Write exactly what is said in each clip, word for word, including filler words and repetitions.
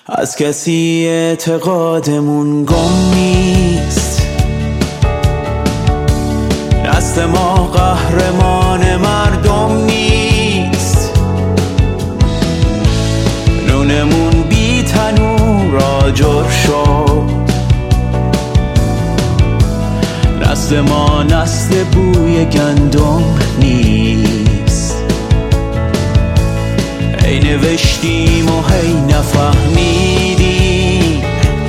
از کسی اعتقادمون گم نیست، دست ما قهرمان مردم نیست، نونمون بی تنور آجر شد، نسل ما نسل بوی گندم نیست. هی نوشتیم و هی نفهمیدیم،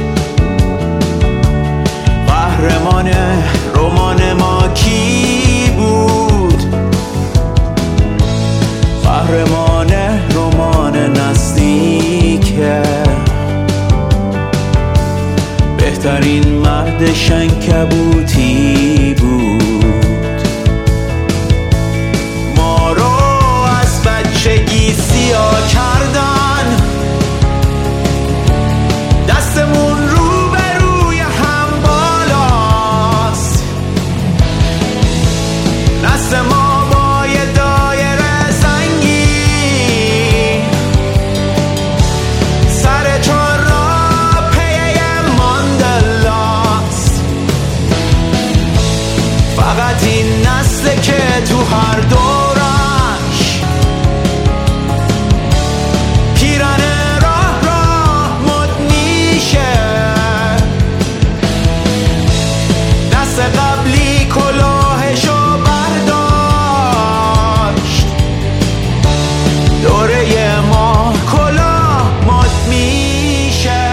قهرمان رمان ما کی بود؟ قهرمان رمان نزدیکه، بهترین مرد شنکبوتی بود. ما رو از بچگی سیاه کردن، دستمون رو به روی هم بالاست، نسل ما با یه دایره سنگین، سر چهار راه پی ماندلاست. فقط این نسل که تو هر دورش پیرن راه راه مد میشه، دست قبلی کلاهشو برداشت، دوره ما کلاه مد میشه.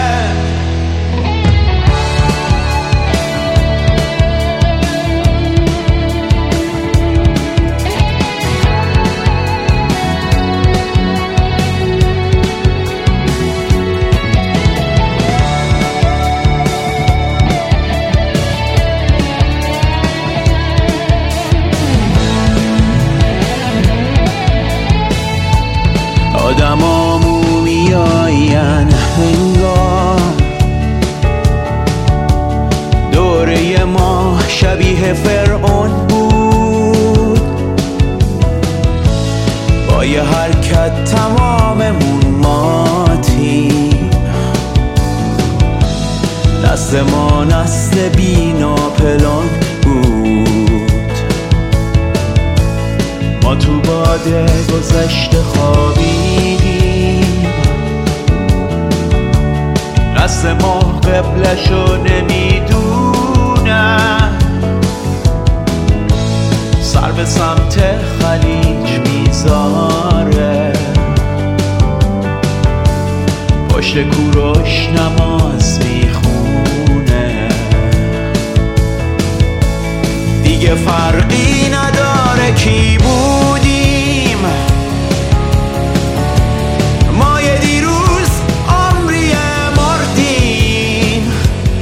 آدم ها مومیاین هنگام، دوره ما شبیه فرعون بود، با یه حرکت تماممون ماتیم، نسل ما نسل بی ناپلان بود. ما تو باده گذشته خوابیدیم، نسل ما قبلشو نمیدونه، سر به سمت خلیج میذاره، پشت کوروش نماز میخونه، دیگه فرقی نداره کی بودیم، ما یه دیروز عمری مردیم،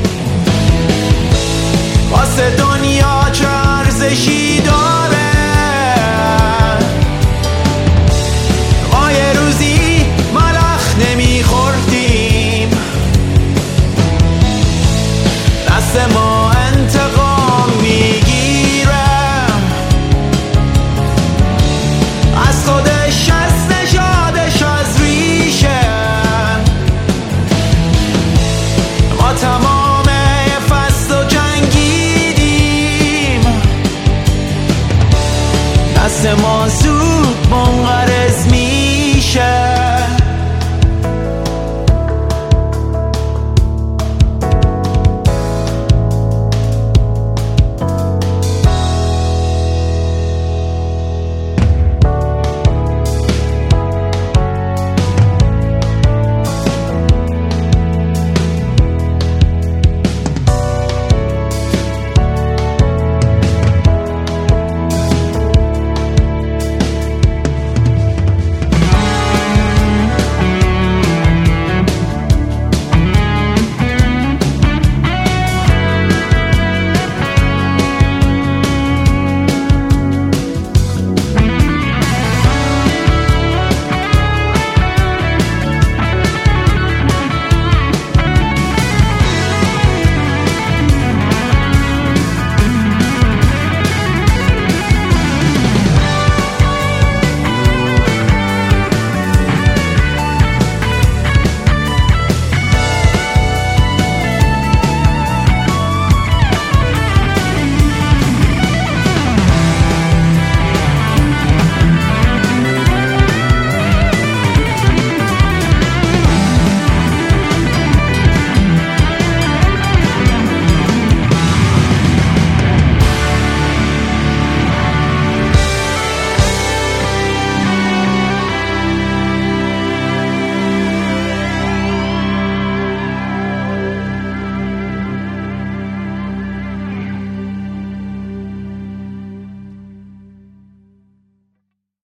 واسه دنیا چه ارزشی داره، ما یه روزی ملخ نمیخوردیم.